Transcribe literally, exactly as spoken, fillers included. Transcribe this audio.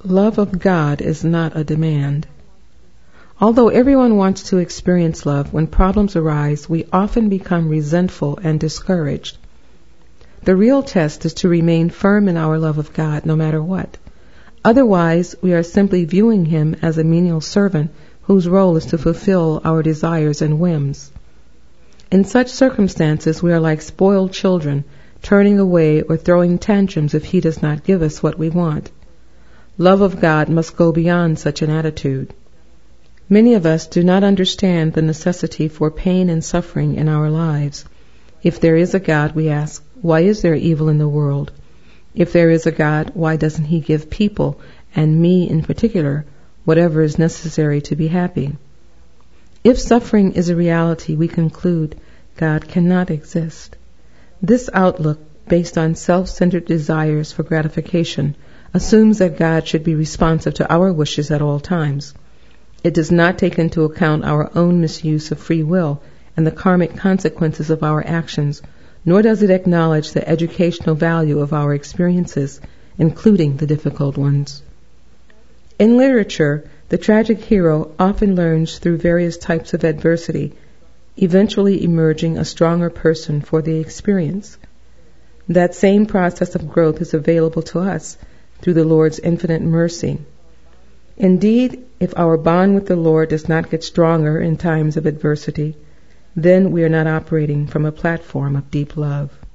Love of God is not a demand. Although everyone wants to experience love, when problems arise, we often become resentful and discouraged. The real test is to remain firm in our love of God no matter what. Otherwise, we are simply viewing Him as a menial servant whose role is to fulfill our desires and whims. In such circumstances, we are like spoiled children, turning away or throwing tantrums if He does not give us what we want. Love of God must go beyond such an attitude. Many of us do not understand the necessity for pain and suffering in our lives. If there is a God, we ask, why is there evil in the world? If there is a God, why doesn't He give people, and me in particular, whatever is necessary to be happy? If suffering is a reality, we conclude God cannot exist. This outlook, based on self-centered desires for gratification, assumes that God should be responsive to our wishes at all times. It does not take into account our own misuse of free will and the karmic consequences of our actions, nor does it acknowledge the educational value of our experiences, including the difficult ones. In literature, the tragic hero often learns through various types of adversity, eventually emerging a stronger person for the experience. That same process of growth is available to us through the Lord's infinite mercy. Indeed, if our bond with the Lord does not get stronger in times of adversity, then we are not operating from a platform of deep love.